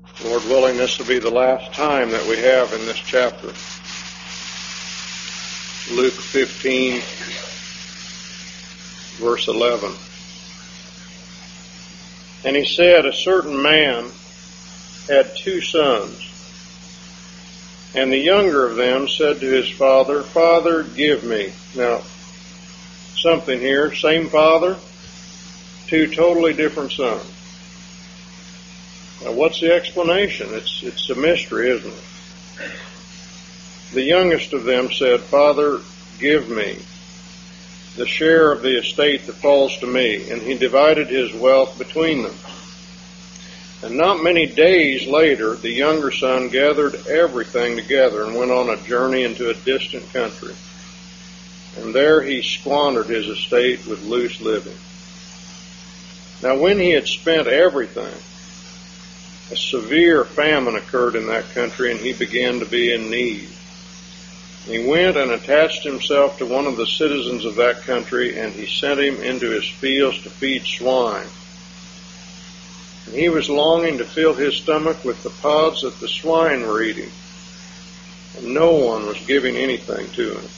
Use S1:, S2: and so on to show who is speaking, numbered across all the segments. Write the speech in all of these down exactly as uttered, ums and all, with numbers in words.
S1: Lord willing, this will be the last time that we have in this chapter. Luke fifteen, verse eleven. And he said, a certain man had two sons, and the younger of them said to his father, Father, give me. Now, something here, same father, two totally different sons. Now, what's the explanation? It's it's a mystery, isn't it? The youngest of them said, Father, give me the share of the estate that falls to me. And he divided his wealth between them. And not many days later, the younger son gathered everything together and went on a journey into a distant country. And there he squandered his estate with loose living. Now, when he had spent everything, a severe famine occurred in that country, and he began to be in need. He went and attached himself to one of the citizens of that country, and he sent him into his fields to feed swine. And he was longing to fill his stomach with the pods that the swine were eating, and no one was giving anything to him.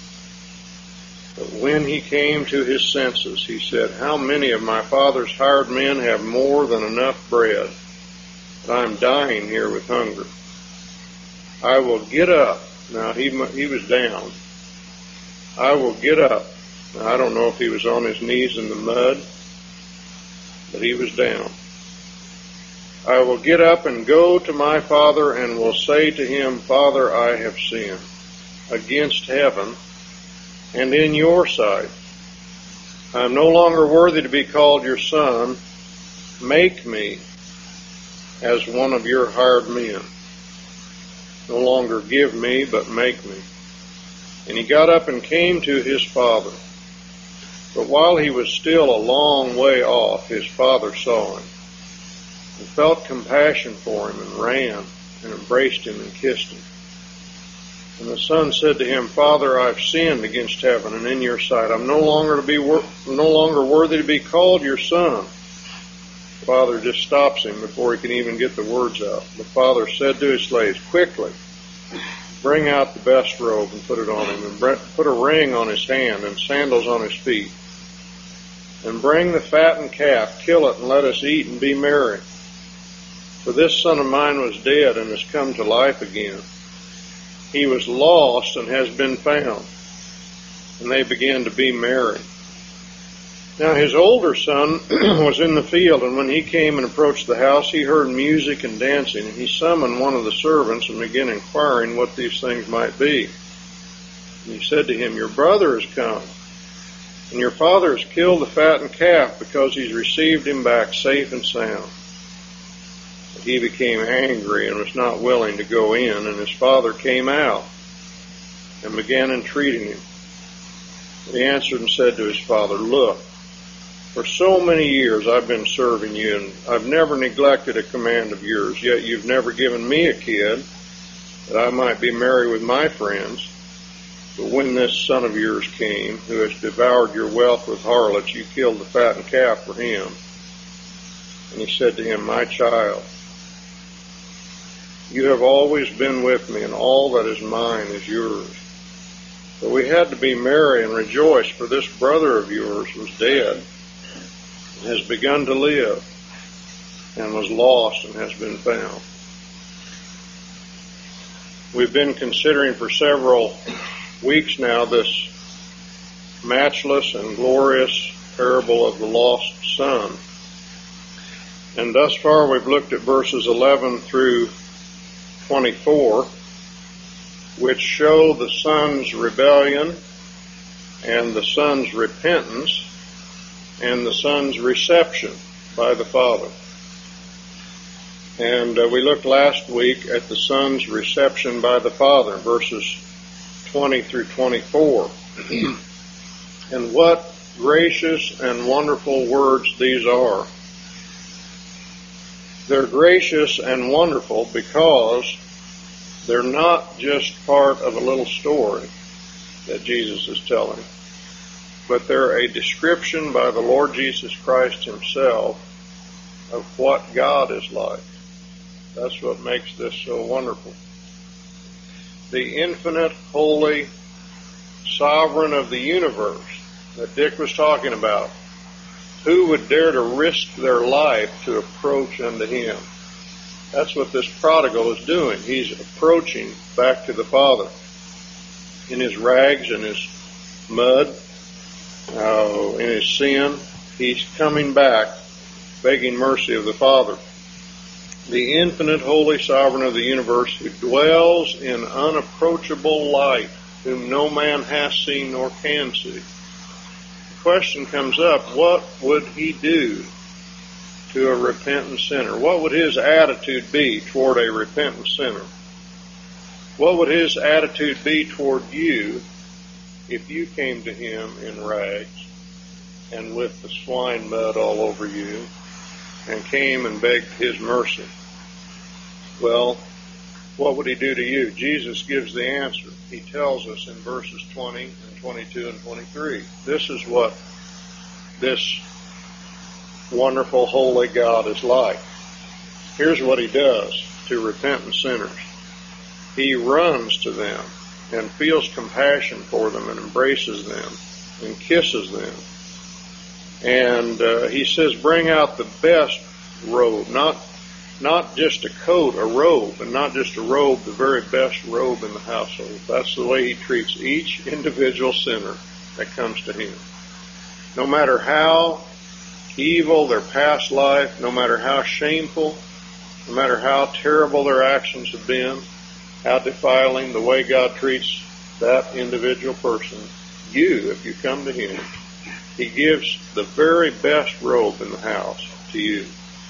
S1: But when he came to his senses, he said, How many of my father's hired men have more than enough bread? But I'm dying here with hunger. I will get up. Now, he he was down. I will get up. Now, I don't know if he was on his knees in the mud, but he was down. I will get up and go to my father and will say to him, Father, I have sinned against heaven and in your sight. I am no longer worthy to be called your son. Make me as one of your hired men. No longer give me, but make me. And he got up and came to his father. But while he was still a long way off, his father saw him, and felt compassion for him, and ran, and embraced him, and kissed him. And the son said to him, Father, I've sinned against heaven and in your sight. I'm no longer to be wor- no longer worthy to be called your son. The father just stops him before he can even get the words out. The father said to his slaves, Quickly, bring out the best robe and put it on him, and put a ring on his hand and sandals on his feet. And bring the fattened calf, kill it, and let us eat and be merry. For this son of mine was dead and has come to life again. He was lost and has been found. And they began to be merry. Now his older son was in the field, and when he came and approached the house, he heard music and dancing, and he summoned one of the servants and began inquiring what these things might be. And he said to him, Your brother has come, and your father has killed the fattened calf because he's received him back safe and sound. But he became angry and was not willing to go in, and his father came out and began entreating him. But he answered and said to his father, Look, for so many years I've been serving you, and I've never neglected a command of yours, yet you've never given me a kid that I might be merry with my friends. But when this son of yours came, who has devoured your wealth with harlots, you killed the fattened calf for him. And he said to him, My child, you have always been with me, and all that is mine is yours. But we had to be merry and rejoice, for this brother of yours was dead, has begun to live, and was lost and has been found. We've been considering for several weeks now this matchless and glorious parable of the lost son. And thus far we've looked at verses eleven through twenty-four, which show the son's rebellion and the son's repentance and the son's reception by the father. And uh, we looked last week at the son's reception by the father, verses twenty through twenty-four. And what gracious and wonderful words these are. They're gracious and wonderful because they're not just part of a little story that Jesus is telling, but they're a description by the Lord Jesus Christ himself of what God is like. That's what makes this so wonderful. The infinite, holy, sovereign of the universe that Dick was talking about. Who would dare to risk their life to approach unto him? That's what this prodigal is doing. He's approaching back to the Father. In his rags and his mud, uh, in his sin, he's coming back, begging mercy of the Father. The infinite, holy, sovereign of the universe, who dwells in unapproachable light, whom no man has seen nor can see. The question comes up, what would he do to a repentant sinner? What would his attitude be toward a repentant sinner? What would his attitude be toward you if you came to him in rags and with the swine mud all over you and came and begged his mercy? Well, what would he do to you? Jesus gives the answer. He tells us in verses twenty and twenty-two and twenty-three. This is what this wonderful, holy God is like. Here's what he does to repentant sinners. He runs to them and feels compassion for them and embraces them and kisses them. And uh, he says, bring out the best robe, not not just a coat, a robe, and not just a robe, the very best robe in the household. That's the way he treats each individual sinner that comes to him. No matter how evil their past life, no matter how shameful, no matter how terrible their actions have been, how defiling, the way God treats that individual person, you, if you come to him, he gives the very best robe in the house to you.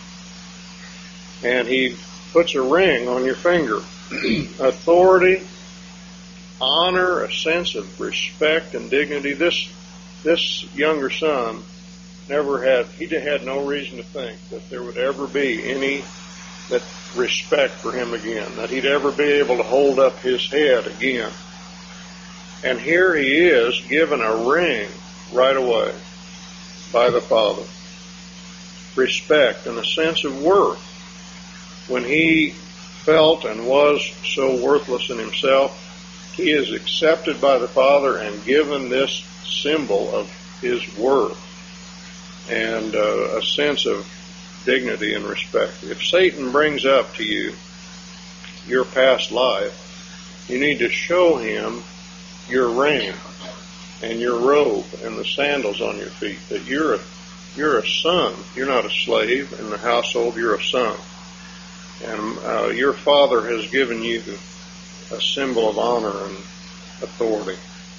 S1: And he puts a ring on your finger. Authority, honor, a sense of respect and dignity. This this younger son never had, he had no reason to think that there would ever be any that respect for him again, that he'd ever be able to hold up his head again. And here he is given a ring right away by the Father. Respect and a sense of worth. When he felt and was so worthless in himself, he is accepted by the Father and given this symbol of his worth and uh, a sense of dignity and respect. If Satan brings up to you your past life, you need to show him your ring and your robe and the sandals on your feet, that you're a, you're a son. You're not a slave in the household, you're a son. And uh, your Father has given you a symbol of honor and authority.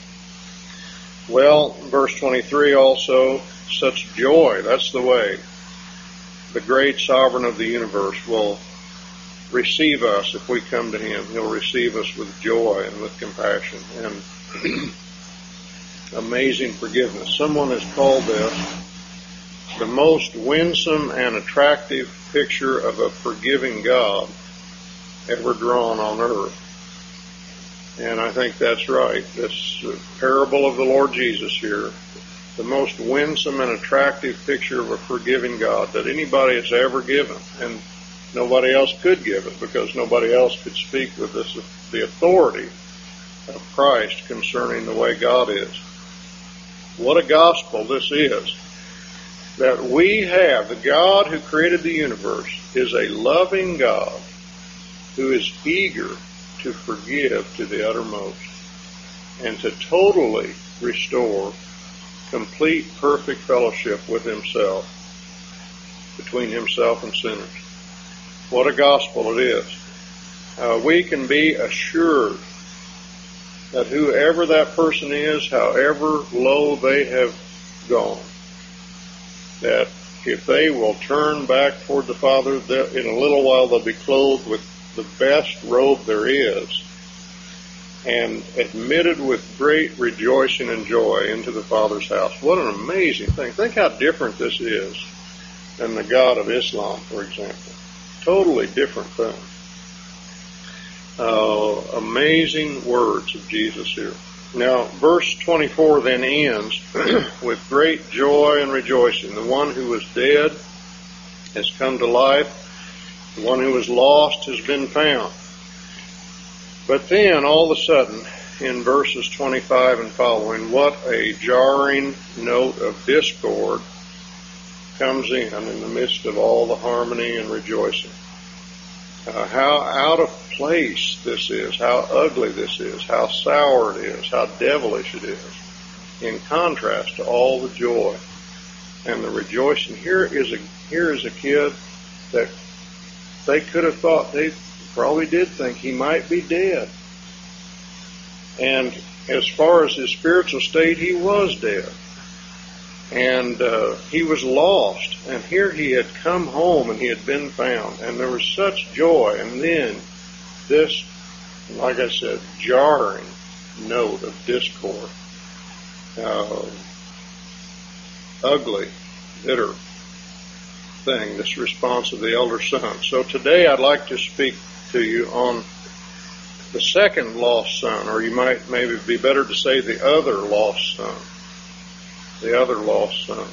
S1: Well, verse twenty-three also, such joy, that's the way the great sovereign of the universe will receive us if we come to him. He'll receive us with joy and with compassion and amazing forgiveness. Someone has called this the most winsome and attractive picture of a forgiving God ever drawn on earth. And I think that's right. This parable of the Lord Jesus here, the most winsome and attractive picture of a forgiving God that anybody has ever given. And nobody else could give it because nobody else could speak with this, the authority of Christ concerning the way God is. What a gospel this is. That we have, the God who created the universe is a loving God who is eager to forgive to the uttermost and to totally restore complete, perfect fellowship with himself, between himself and sinners. What a gospel it is. Uh, we can be assured that whoever that person is, however low they have gone, that if they will turn back toward the Father, in a little while they'll be clothed with the best robe there is and admitted with great rejoicing and joy into the Father's house. What an amazing thing. Think how different this is than the God of Islam, for example. Totally different thing. Uh, amazing words of Jesus here. Now, verse twenty-four then ends with great joy and rejoicing. The one who was dead has come to life. The one who was lost has been found. But then, all of a sudden, in verses twenty-five and following, what a jarring note of discord comes in in the midst of all the harmony and rejoicing. Uh, how out of place this is, how ugly this is, how sour it is, how devilish it is, in contrast to all the joy and the rejoicing. Here is a here is a kid that they could have thought, they probably did think he might be dead. And as far as his spiritual state, he was dead. And uh, he was lost. And here he had come home and he had been found. And there was such joy. And then this, like I said, jarring note of discord. Uh, ugly, bitter thing, this response of the elder son. So today I'd like to speak to you on the second lost son, or you might maybe be better to say the other lost son. The other lost son.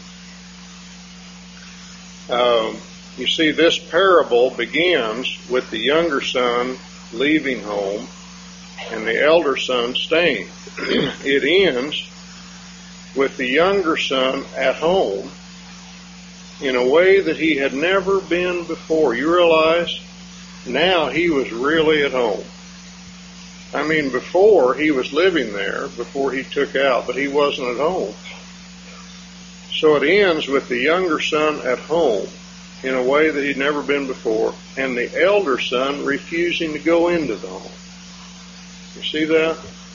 S1: Um, you see, this parable begins with the younger son leaving home and the elder son staying. It ends with the younger son at home in a way that he had never been before. You realize now he was really at home. I mean, before he was living there, before he took out, but he wasn't at home. So it ends with the younger son at home in a way that he'd never been before, and the elder son refusing to go into the home. You see that?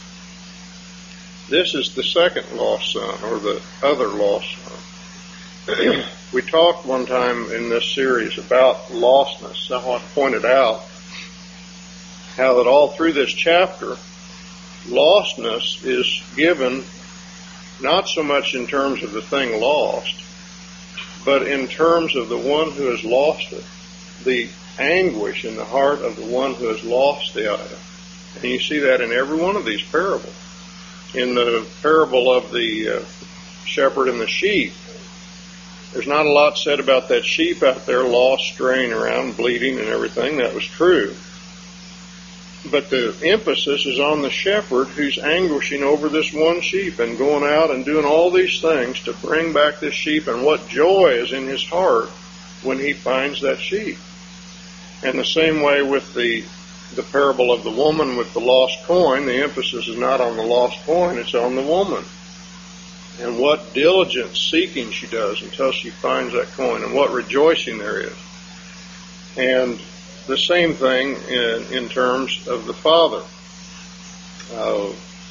S1: This is the second lost son, or the other lost son. We talked one time in this series about lostness. So I pointed out how that all through this chapter, lostness is given not so much in terms of the thing lost, but in terms of the one who has lost it, the anguish in the heart of the one who has lost the item. And you see that in every one of these parables. In the parable of the uh, shepherd and the sheep, there's not a lot said about that sheep out there lost, straying around, bleeding and everything. That was true. But the emphasis is on the shepherd who's anguishing over this one sheep and going out and doing all these things to bring back this sheep, and what joy is in his heart when he finds that sheep. And the same way with the the parable of the woman with the lost coin, the emphasis is not on the lost coin, it's on the woman. And what diligent seeking she does until she finds that coin, and what rejoicing there is. And the same thing in, in terms of the father. Uh,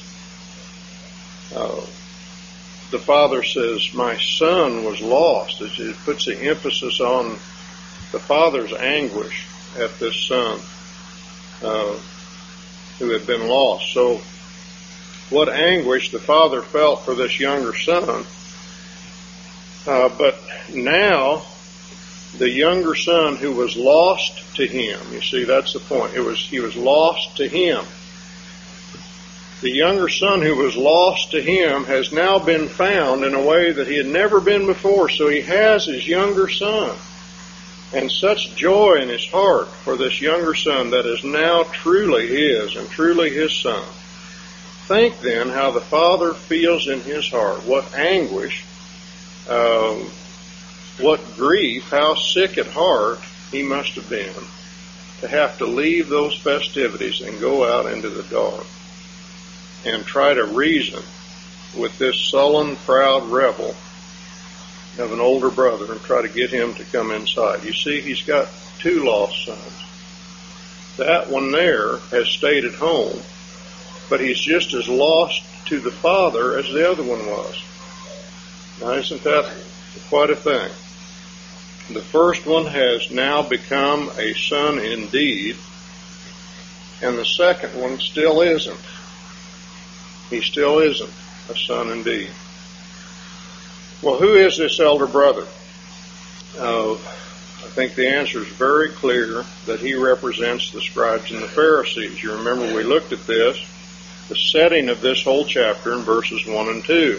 S1: uh, the father says, my son was lost. It, it puts the emphasis on the father's anguish at this son uh, who had been lost. So what anguish the father felt for this younger son. Uh, but now, the younger son who was lost to him, you see, that's the point. It was he was lost to him. The younger son who was lost to him has now been found in a way that he had never been before. So he has his younger son. And such joy in his heart for this younger son that is now truly his and truly his son. Think then how the father feels in his heart. What anguish, um, what grief, how sick at heart he must have been to have to leave those festivities and go out into the dark and try to reason with this sullen, proud rebel of an older brother and try to get him to come inside. You see, he's got two lost sons. That one there has stayed at home, but he's just as lost to the father as the other one was. Now, isn't that quite a thing? The first one has now become a son indeed, and the second one still isn't. He still isn't a son indeed. Well, who is this elder brother? Uh, I think the answer is very clear, that he represents the scribes and the Pharisees. You remember we looked at this, the setting of this whole chapter in verses one and two.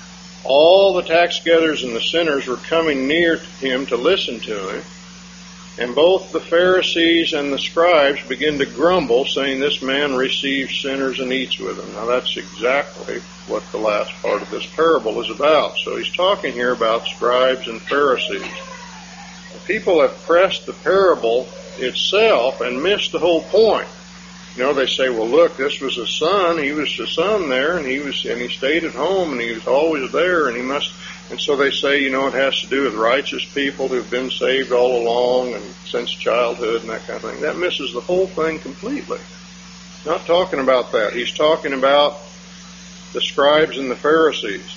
S1: All the tax gatherers and the sinners were coming near him to listen to him, And both the Pharisees and the scribes begin to grumble, saying, this man receives sinners and eats with them. Now that's exactly what the last part of this parable is about. So he's talking here about scribes and Pharisees. The people have pressed the parable itself and missed the whole point. You know, they say, well, look, this was a son. He was a son there, and he was, and he stayed at home, and he was always there, and he must. And so they say, you know, it has to do with righteous people who've been saved all along and since childhood and that kind of thing. That misses the whole thing completely. Not talking about that. He's talking about the scribes and the Pharisees.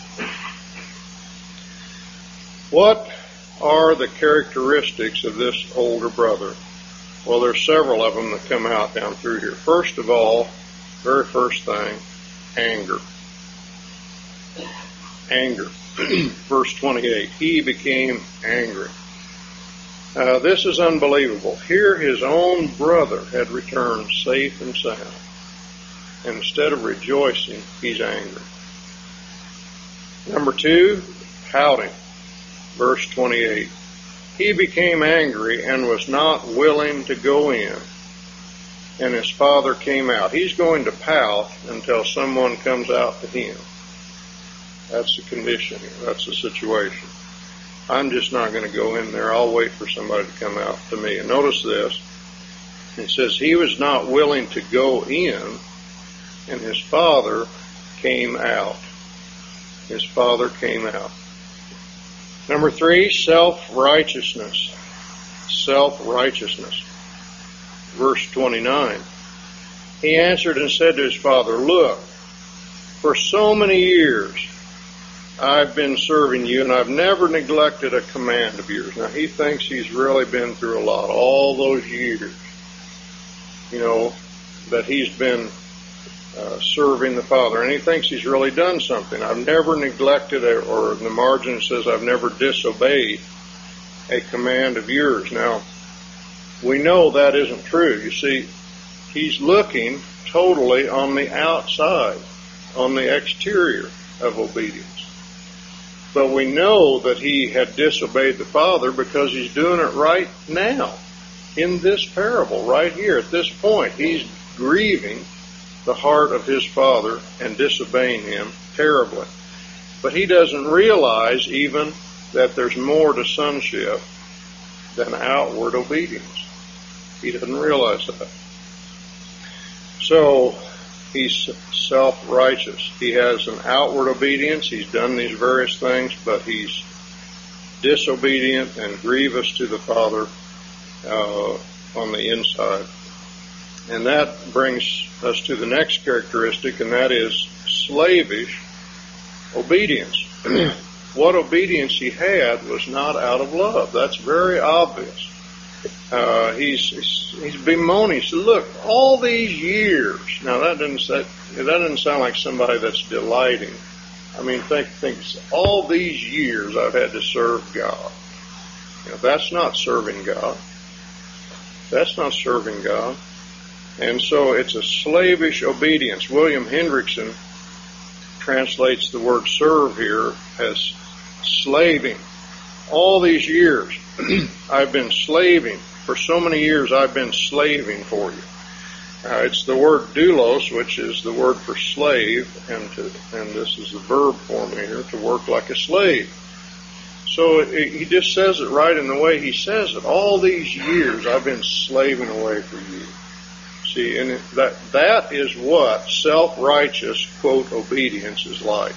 S1: What are the characteristics of this older brother? Well, there's several of them that come out down through here. First of all, very first thing, anger. Anger. Verse twenty-eight, he became angry. Uh, this is unbelievable. Here his own brother had returned safe and sound. And instead of rejoicing, he's angry. Number two, pouting. Verse twenty-eight. He became angry and was not willing to go in. And his father came out. He's going to pout until someone comes out to him. That's the condition here. That's the situation. I'm just not going to go in there. I'll wait for somebody to come out to me. And notice this. It says he was not willing to go in, and his father came out. His father came out. Number three, self-righteousness. Self-righteousness. Verse twenty-nine. He answered and said to his father, look, for so many years I've been serving you, and I've never neglected a command of yours. Now, he thinks he's really been through a lot, all those years, you know, that he's been uh, serving the Father. And he thinks he's really done something. I've never neglected, a, or in the margin it says, I've never disobeyed a command of yours. Now, we know that isn't true. You see, he's looking totally on the outside, on the exterior of obedience. But we know that he had disobeyed the Father because he's doing it right now, in this parable, right here, at this point. He's grieving the heart of his Father and disobeying him terribly. But he doesn't realize even that there's more to sonship than outward obedience. He doesn't realize that. So, he's self-righteous. He has an outward obedience. He's done these various things, but he's disobedient and grievous to the Father uh, on the inside. And that brings us to the next characteristic, and that is slavish obedience. What obedience he had was not out of love. That's very obvious. Uh, he's, he's he's bemoaning. He said, look, all these years. Now that doesn't say, that doesn't sound like somebody that's delighting. I mean, think think all these years I've had to serve God. You know, that's not serving God. That's not serving God. And so it's a slavish obedience. William Hendrickson translates the word serve here as slaving. All these years I've been slaving. For so many years I've been slaving for you. Uh, it's the word doulos, which is the word for slave, and to, and this is the verb form here, to work like a slave. So it, he just says it right in the way he says it. All these years I've been slaving away for you. See, and it, that that is what self-righteous, quote, obedience is like.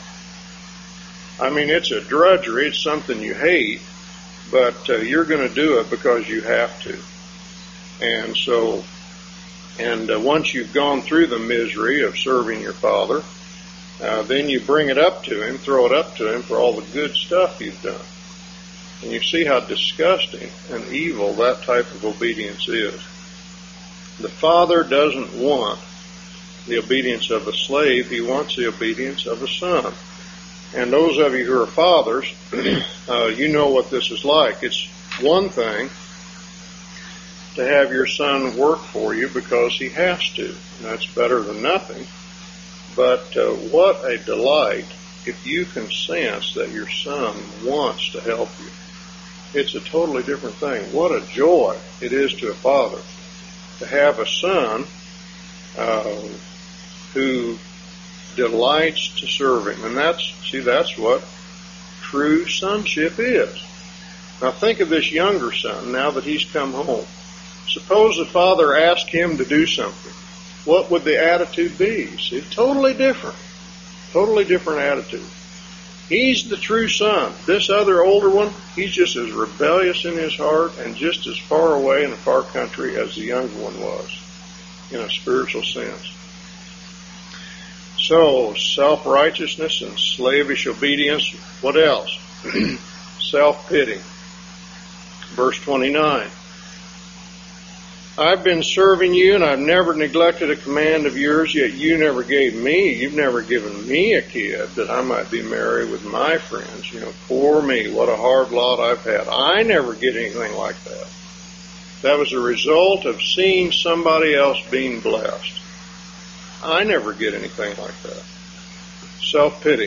S1: I mean, it's a drudgery. It's something you hate, but uh, you're going to do it because you have to. And so, and uh, once you've gone through the misery of serving your Father, uh, then you bring it up to Him, throw it up to Him for all the good stuff you've done. And you see how disgusting and evil that type of obedience is. The Father doesn't want the obedience of a slave. He wants the obedience of a son. And those of you who are fathers, uh, you know what this is like. It's one thing to have your son work for you because he has to. And that's better than nothing. But uh, what a delight if you can sense that your son wants to help you. It's a totally different thing. What a joy it is to a father to have a son uh, who delights to serve him. And that's, see, that's what true sonship is. Now think of this younger son now that he's come home. Suppose the father asked him to do something. What would the attitude be? See, totally different. Totally different attitude. He's the true son. This other older one, he's just as rebellious in his heart and just as far away in a far country as the younger one was, in a spiritual sense. So, self-righteousness and slavish obedience. What else? Self-pity. Verse twenty-nine. I've been serving you, and I've never neglected a command of yours, yet you never gave me, you've never given me a kid that I might be married with my friends. You know, poor me, what a hard lot I've had. I never get anything like that. That was a result of seeing somebody else being blessed. I never get anything like that. Self-pity.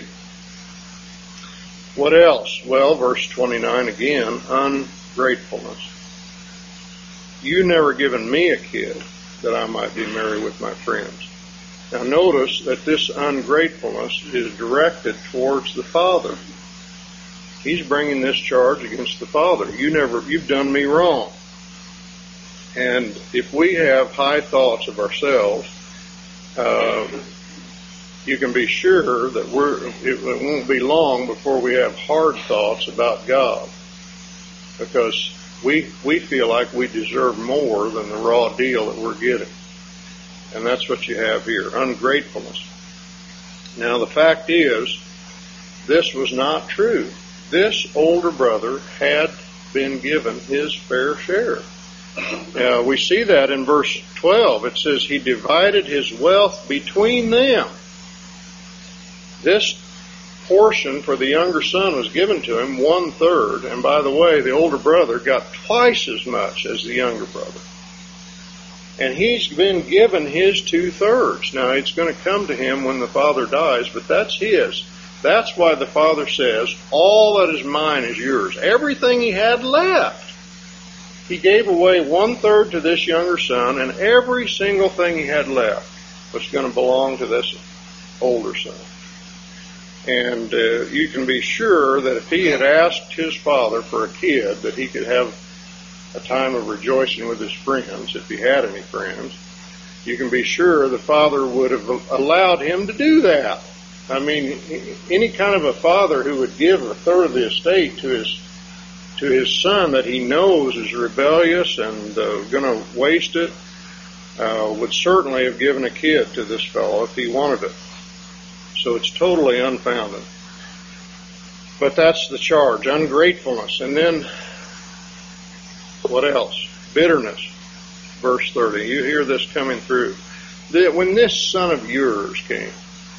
S1: What else? Well, verse twenty-nine again, ungratefulness. You never given me a kid that I might be married with my friends. Now notice that this ungratefulness is directed towards the father. He's bringing this charge against the father. You never, you've done me wrong. And if we have high thoughts of ourselves, uh, you can be sure that we're, it won't be long before we have hard thoughts about God. Because We we feel like we deserve more than the raw deal that we're getting. And that's what you have here, ungratefulness. Now the fact is, this was not true. This older brother had been given his fair share. Uh, we see that in verse twelve. It says, he divided his wealth between them. This portion for the younger son was given to him, one third, and by the way, the older brother got twice as much as the younger brother. And he's been given his two thirds. Now it's going to come to him when the father dies, but that's his. That's why the father says, all that is mine is yours. Everything he had left. He gave away one third to this younger son, and every single thing he had left was going to belong to this older son. And uh, you can be sure that if he had asked his father for a kid that he could have a time of rejoicing with his friends, if he had any friends, you can be sure the father would have allowed him to do that. I mean, any kind of a father who would give a third of the estate to his to his son that he knows is rebellious and uh, going to waste it uh, would certainly have given a kid to this fellow if he wanted it. So it's totally unfounded. But that's the charge, ungratefulness. And then, what else? Bitterness. Verse thirty. You hear this coming through. That when this son of yours came,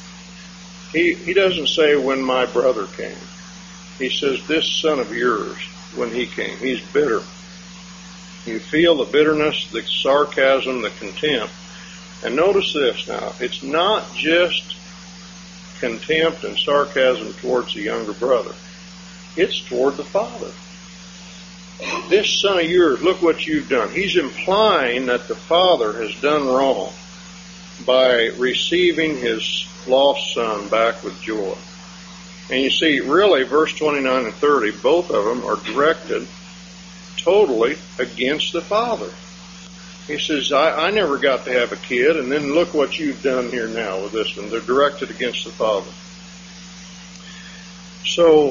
S1: he, he doesn't say when my brother came. He says this son of yours when he came. He's bitter. You feel the bitterness, the sarcasm, the contempt. And notice this now. It's not just contempt and sarcasm towards the younger brother. It's toward the father. This son of yours, look what you've done. He's implying that the father has done wrong by receiving his lost son back with joy. And you see, really, verse twenty-nine and thirty, both of them are directed totally against the father. He says, I, I never got to have a kid, and then look what you've done here now with this one. They're directed against the father. So,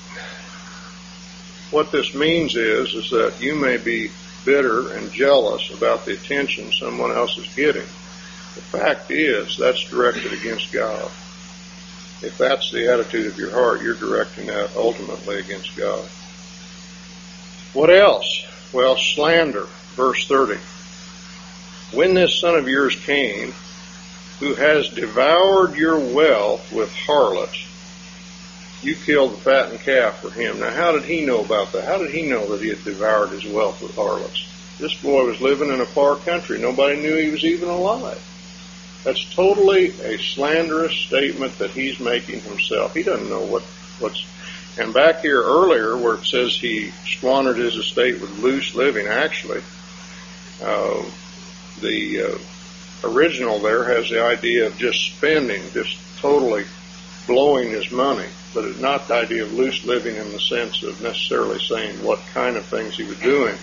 S1: what this means is, is that you may be bitter and jealous about the attention someone else is getting. The fact is, that's directed against God. If that's the attitude of your heart, you're directing that ultimately against God. What else? Well, slander, verse thirty. When this son of yours came, who has devoured your wealth with harlots, you killed the fattened calf for him. Now, how did he know about that? How did he know that he had devoured his wealth with harlots? This boy was living in a far country. Nobody knew he was even alive. That's totally a slanderous statement that he's making himself. He doesn't know what, what's... And back here earlier where it says he squandered his estate with loose living, actually, uh, the uh, original there has the idea of just spending, just totally blowing his money, but it's not the idea of loose living in the sense of necessarily saying what kind of things he was doing.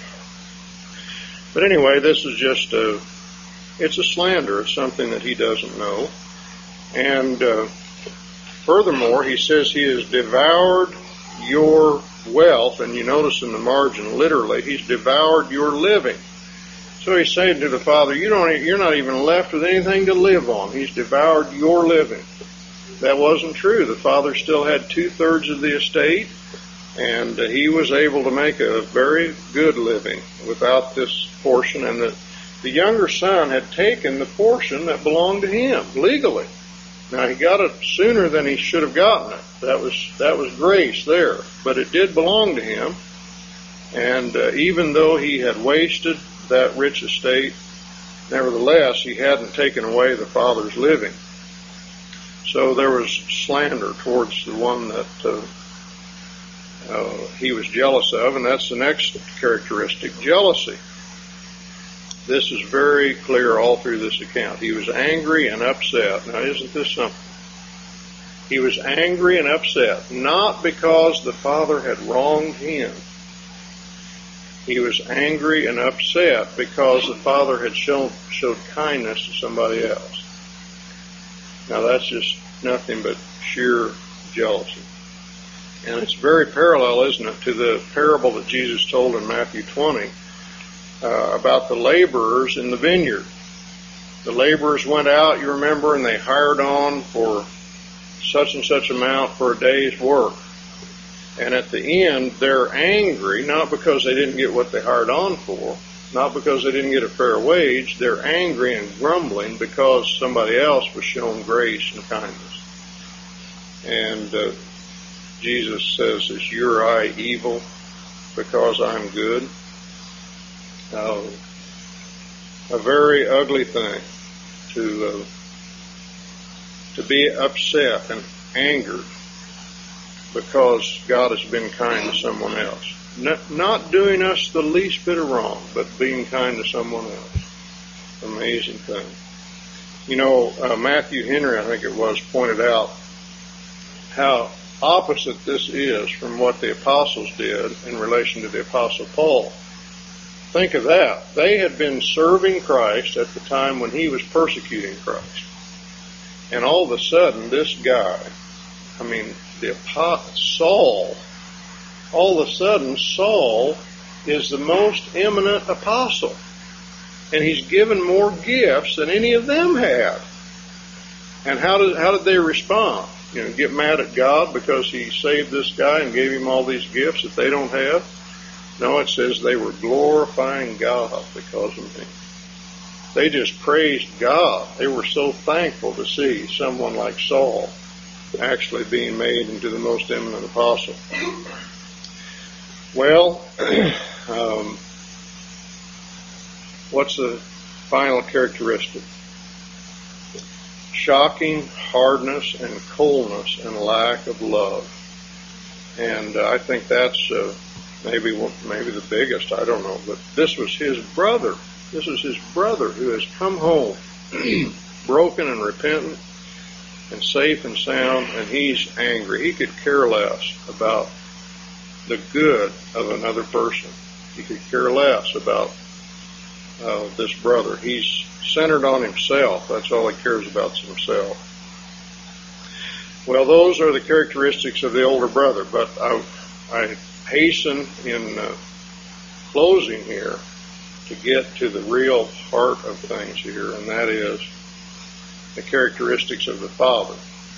S1: But anyway, this is just a, it's a slander. It's something that he doesn't know. And uh, furthermore, he says he has devoured your wealth, and you notice in the margin, literally, he's devoured your living. So he's saying to the father, you don't, you're not even left with anything to live on. He's devoured your living. That wasn't true. The father still had two-thirds of the estate, and uh, he was able to make a very good living without this portion, and the, the younger son had taken the portion that belonged to him legally. Now, he got it sooner than he should have gotten it. That was that was grace there, but it did belong to him, and uh, even though he had wasted that rich estate, nevertheless, he hadn't taken away the father's living. So there was slander towards the one that uh, uh, he was jealous of, and that's the next characteristic, jealousy. This is very clear all through this account. He was angry and upset. Now, isn't this something? He was angry and upset, not because the father had wronged him. He was angry and upset because the father had shown showed kindness to somebody else. Now, that's just nothing but sheer jealousy. And it's very parallel, isn't it, to the parable that Jesus told in Matthew twenty uh, about the laborers in the vineyard. The laborers went out, you remember, and they hired on for such and such amount for a day's work. And at the end, they're angry, not because they didn't get what they hired on for, not because they didn't get a fair wage. They're angry and grumbling because somebody else was shown grace and kindness. And uh, Jesus says, is your eye evil because I'm good? Uh, a very ugly thing to uh, to be upset and angered because God has been kind to someone else. Not doing us the least bit of wrong, but being kind to someone else. Amazing thing. You know, uh, Matthew Henry, I think it was, pointed out how opposite this is from what the apostles did in relation to the apostle Paul. Think of that. They had been serving Christ at the time when he was persecuting Christ. And all of a sudden, this guy, I mean, the apostle Saul, all of a sudden, Saul is the most eminent apostle. And he's given more gifts than any of them had. And how did how did they respond? You know, get mad at God because he saved this guy and gave him all these gifts that they don't have? No, it says they were glorifying God because of him. They just praised God. They were so thankful to see someone like Saul actually being made into the most eminent apostle. Well, um, what's the final characteristic? Shocking hardness and coldness and lack of love. And uh, I think that's uh, maybe maybe the biggest, I don't know, but this was his brother. This is his brother who has come home broken and repentant and safe and sound, and he's angry. He could care less about the good of another person. He could care less about uh, this brother. He's centered on himself. That's all he cares about is himself. Well, those are the characteristics of the older brother, but I, I hasten in uh, closing here to get to the real heart of things here, and that is the characteristics of the father.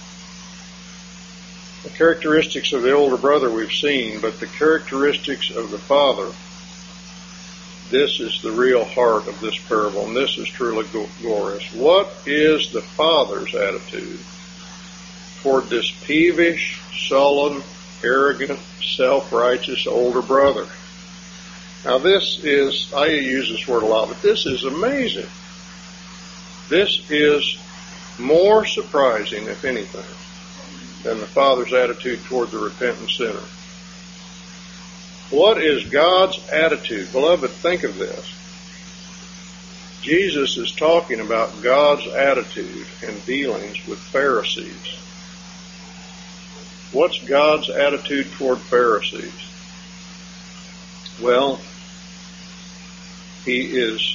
S1: The characteristics of the older brother we've seen, but the characteristics of the father, this is the real heart of this parable, and this is truly glorious. What is the father's attitude toward this peevish, sullen, arrogant, self-righteous older brother? Now this is, I use this word a lot, but this is amazing. This is more surprising, if anything, than the Father's attitude toward the repentant sinner. What is God's attitude? Beloved, think of this. Jesus is talking about God's attitude and dealings with Pharisees. What's God's attitude toward Pharisees? Well, He is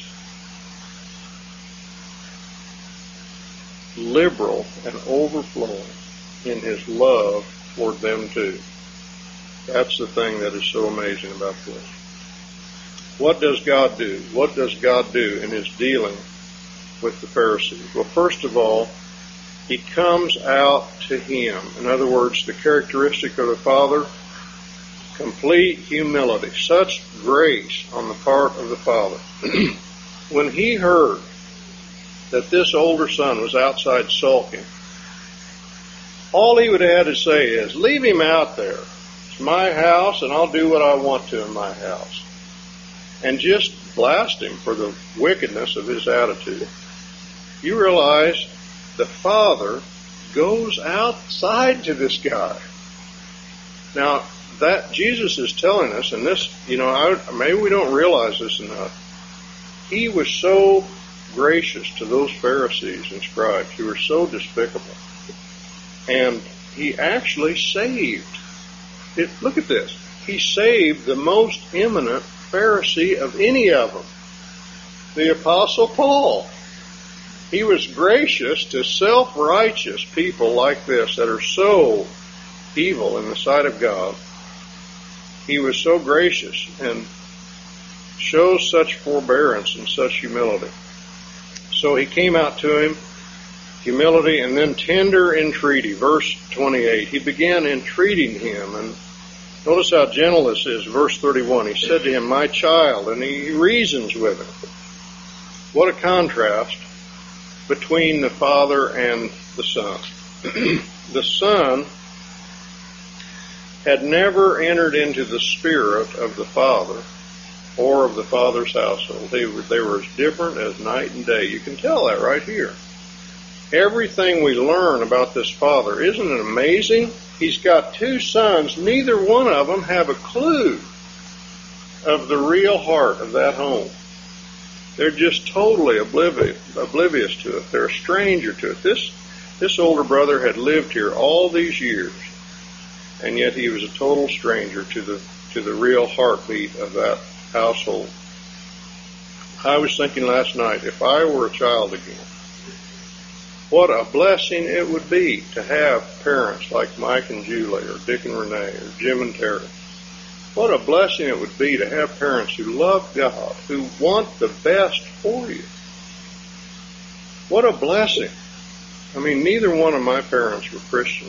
S1: liberal and overflowing in His love toward them too. That's the thing that is so amazing about this. What does God do? What does God do in His dealing with the Pharisees? Well, first of all, He comes out to him. In other words, the characteristic of the Father, complete humility, such grace on the part of the Father. When He heard that this older son was outside sulking, all he would have had to say is, leave him out there. It's my house, and I'll do what I want to in my house. And just blast him for the wickedness of his attitude. You realize the Father goes outside to this guy. Now, that Jesus is telling us, and this, you know, I, maybe we don't realize this enough. He was so gracious to those Pharisees and scribes who were so despicable. And He actually saved. It, look at this. He saved the most eminent Pharisee of any of them, the Apostle Paul. He was gracious to self-righteous people like this that are so evil in the sight of God. He was so gracious and shows such forbearance and such humility. So He came out to him, humility, and then tender entreaty. Verse twenty-eight, He began entreating him, and notice how gentle this is. Verse thirty-one, He said to him, my child, and He reasons with him. What a contrast between the Father and the Son. The Son had never entered into the spirit of the Father or of the Father's household. They were, they were as different as night and day. You can tell that right here. Everything we learn about this Father, isn't it amazing? He's got two sons. Neither one of them have a clue of the real heart of that home. They're just totally oblivious, oblivious to it. They're a stranger to it. This, this older brother had lived here all these years, and yet he was a total stranger to the, to the real heartbeat of that household. I was thinking last night, if I were a child again, what a blessing it would be to have parents like Mike and Julie, or Dick and Renee, or Jim and Terry. What a blessing it would be to have parents who love God, who want the best for you. What a blessing. I mean, neither one of my parents were Christians.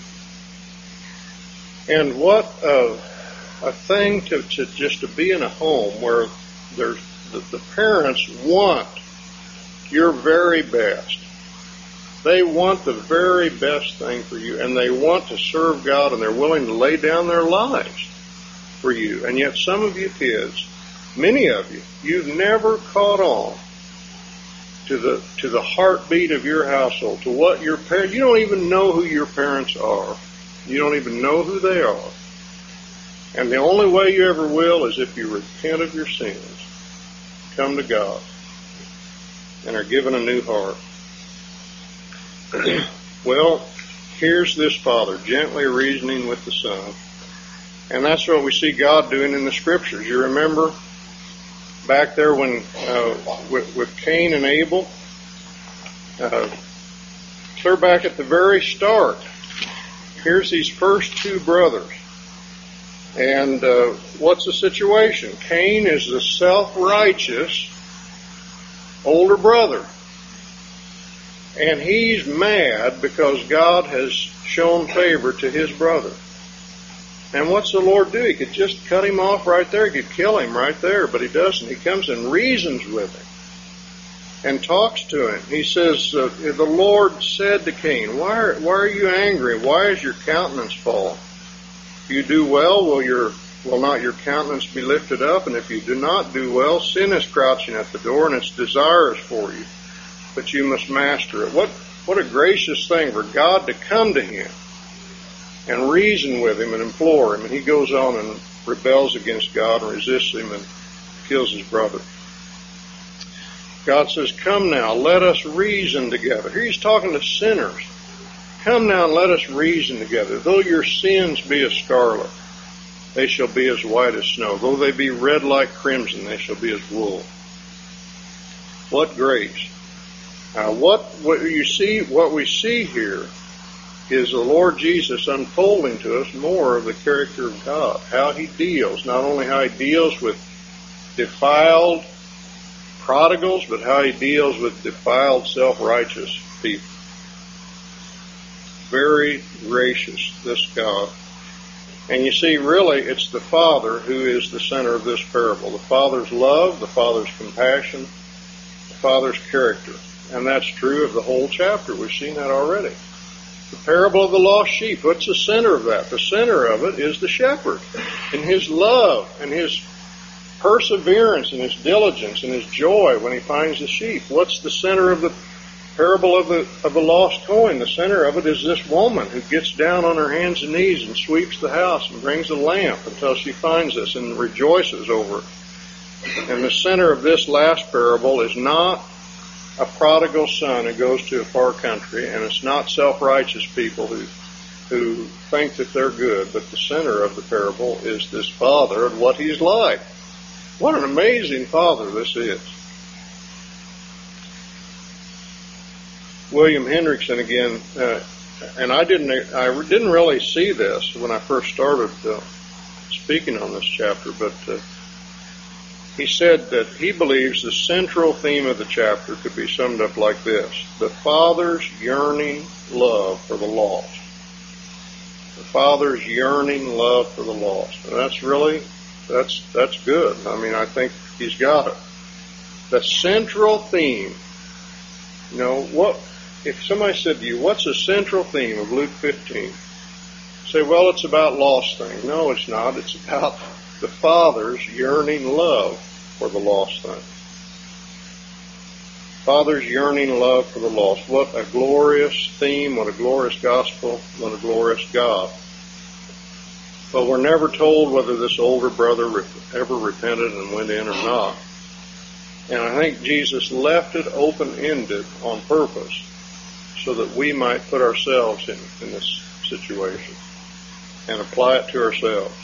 S1: And what a, a thing to, to just to be in a home where there's the, the parents want your very best. They want the very best thing for you, and they want to serve God, and they're willing to lay down their lives for you. And yet some of you kids, many of you, you've never caught on to the to the heartbeat of your household, to what your parents, you don't even know who your parents are. You don't even know who they are. And the only way you ever will is if you repent of your sins, come to God, and are given a new heart. Well, here's this Father gently reasoning with the Son. And that's what we see God doing in the Scriptures. You remember back there when uh, with, with Cain and Abel, uh, clear back at the very start, here's these first two brothers. And uh, what's the situation? Cain is the self-righteous older brother. And he's mad because God has shown favor to his brother. And what's the Lord do? He could just cut him off right there. He could kill him right there, but He doesn't. He comes and reasons with him and talks to him. He says, uh, the Lord said to Cain, why are, why are you angry? Why is your countenance fall? If you do well, will, your, will not your countenance be lifted up? And if you do not do well, sin is crouching at the door, and its desire is for you, but you must master it. What, what a gracious thing for God to come to him and reason with him and implore him. And he goes on and rebels against God and resists him and kills his brother. God says, come now, let us reason together. Here he's talking to sinners. Come now and let us reason together. Though your sins be as scarlet, they shall be as white as snow. Though they be red like crimson, they shall be as wool. What grace. Now, what, what you see, what we see here is the Lord Jesus unfolding to us more of the character of God, how he deals, not only how he deals with defiled prodigals, but how he deals with defiled, self-righteous people. Very gracious, this God. And you see, really, it's the Father who is the center of this parable. The Father's love, the Father's compassion, the Father's character. And that's true of the whole chapter. We've seen that already. The parable of the lost sheep, what's the center of that? The center of it is the shepherd and his love and his perseverance and his diligence and his joy when he finds the sheep. What's the center of the parable of the of the lost coin? The center of it is this woman who gets down on her hands and knees and sweeps the house and brings a lamp until she finds this and rejoices over it. And the center of this last parable is not a prodigal son who goes to a far country, and it's not self-righteous people who who think that they're good, but the center of the parable is this Father and what he's like. What an amazing Father this is. William Hendrickson again, uh, and I didn't I didn't really see this when I first started uh, speaking on this chapter, but uh, he said that he believes the central theme of the chapter could be summed up like this: the Father's yearning love for the lost. The Father's yearning love for the lost. And that's really, that's that's good. I mean, I think he's got it. The central theme, you know, what if somebody said to you, what's the central theme of Luke fifteen? You say, well, it's about lost things. No, it's not. It's about the Father's yearning love for the lost thing. Father's yearning love for the lost. What a glorious theme, what a glorious gospel, what a glorious God. But we're never told whether this older brother ever repented and went in or not. And I think Jesus left it open-ended on purpose so that we might put ourselves in, in this situation and apply it to ourselves.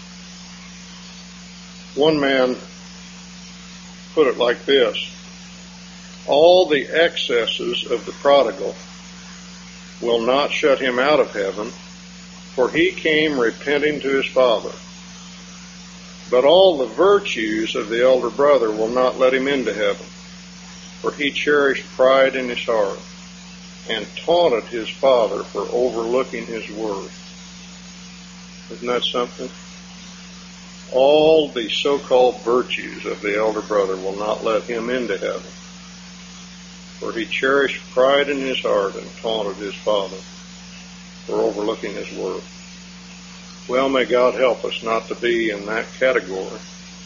S1: One man put it like this: all the excesses of the prodigal will not shut him out of heaven, for he came repenting to his father. But all the virtues of the elder brother will not let him into heaven, for he cherished pride in his heart and taunted his father for overlooking his word. Isn't that something? All the so-called virtues of the elder brother will not let him into heaven, for he cherished pride in his heart and taunted his father for overlooking his word. Well, may God help us not to be in that category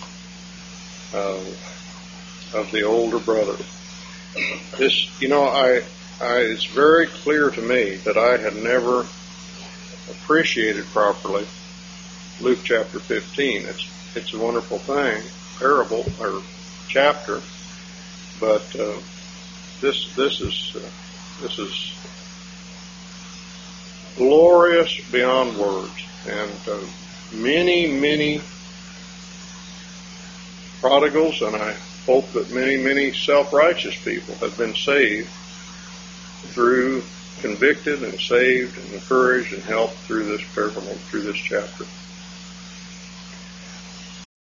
S1: of, of the older brother. This, you know, I, I, it's very clear to me that I had never appreciated properly Luke chapter fifteen. It's it's a wonderful thing, parable or chapter, but uh, this this is uh, this is glorious beyond words, and uh, many many prodigals, and I hope that many many self-righteous people have been saved through, convicted and saved and encouraged and helped through this parable, through this chapter.